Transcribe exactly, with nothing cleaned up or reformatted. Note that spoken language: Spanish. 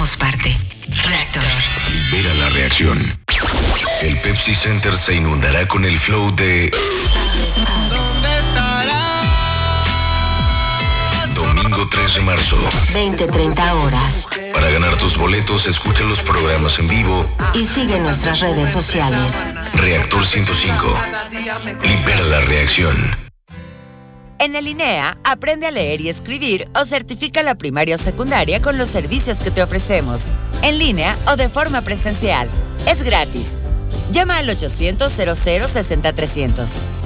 Somos parte. Reactor. Libera la reacción. El Pepsi Center se inundará con el flow de ¿Dónde estarás? Domingo tres de marzo. veinte treinta horas. Para ganar tus boletos, escucha los programas en vivo Y sigue nuestras redes sociales. Reactor ciento cinco. Libera la reacción. En el INEA, aprende a leer y escribir o certifica la primaria o secundaria con los servicios que te ofrecemos, en línea o de forma presencial. Es gratis. Llama al ochocientos, cero cero, sesenta, trescientos.